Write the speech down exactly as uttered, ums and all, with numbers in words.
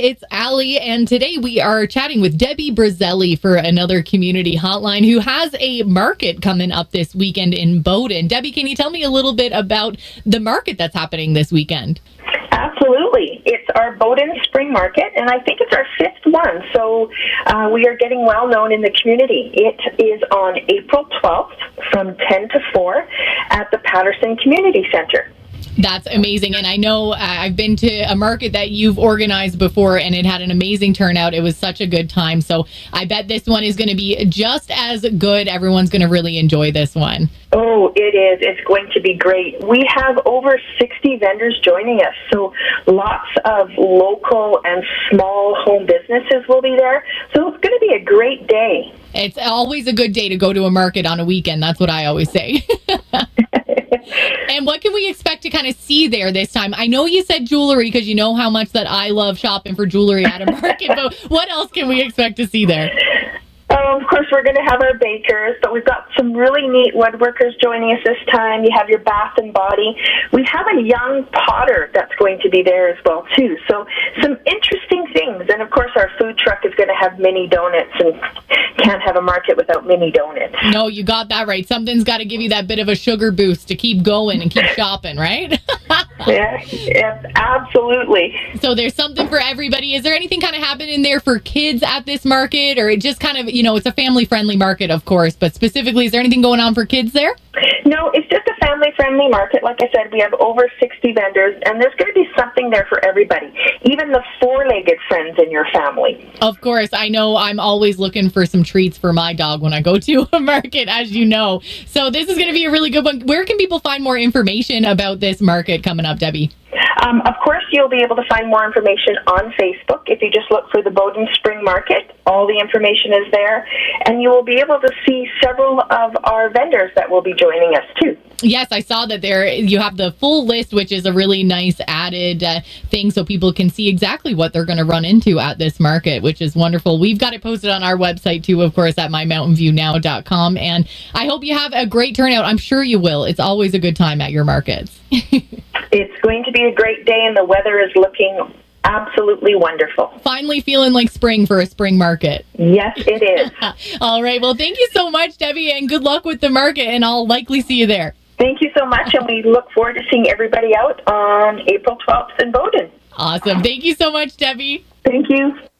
it's Allie, and today we are chatting with Debbie Brazelli for Another Community Hotline, who has a market coming up this weekend in Bowden. Debbie, can you tell me a little bit about the market that's happening this weekend? Absolutely. It's our Bowden Spring Market, and I think it's our fifth one, so uh, we are getting well known in the community. It is on April twelfth from ten to four at the Patterson Community Center. That's amazing. And I know uh, I've been to a market that you've organized before, and it had an amazing turnout. It was such a good time. So I bet this one is going to be just as good. Everyone's going to really enjoy this one. Oh, it is. It's going to be great. We have over sixty vendors joining us. So lots of local and small home businesses will be there. So it's going to be a great day. It's always a good day to go to a market on a weekend. That's what I always say. And what can we expect to kind of see there this time? I know you said jewelry because you know how much that I love shopping for jewelry at a market, but what else can we expect to see there? Um, of course, we're going to have our bakers, but we've got some really neat woodworkers joining us this time. You have your bath and body. We have a young potter that's going to be there as well, too. So some interesting things. And, of course, our food truck is going to have mini donuts, and can't have a market without mini donuts. No, you got that right. Something's got to give you that bit of a sugar boost to keep going and keep shopping, right? Yeah, yes, absolutely. So there's something for everybody. Is there anything kind of happening there for kids at this market, or it just kind of, you know, it's a family-friendly market, of course, but specifically, is there anything going on for kids there? No, it's just a family-friendly market. Like I said, we have over sixty vendors, and there's going to be something there for everybody, even the four-legged friends in your family. Of course. I know I'm always looking for some treats for my dog when I go to a market, as you know. So this is going to be a really good one. Where can people find more information about this market coming up, Debbie? Um, of course, you'll be able to find more information on Facebook. If you just look for the Bowden Spring Market, all the information is there. And you will be able to see several of our vendors that will be joining us, too. Yes, I saw that there you have the full list, which is a really nice added uh, thing so people can see exactly what they're going to run into at this market, which is wonderful. We've got it posted on our website, too, of course, at my mountain view now dot com. And I hope you have a great turnout. I'm sure you will. It's always a good time at your markets. It's going to be a great day, and the weather is looking absolutely wonderful. Finally feeling like spring for a spring market. Yes, it is. All right. Well, thank you so much, Debbie, and good luck with the market, and I'll likely see you there. Thank you so much, and we look forward to seeing everybody out on April twelfth in Bowden. Awesome. Thank you so much, Debbie. Thank you.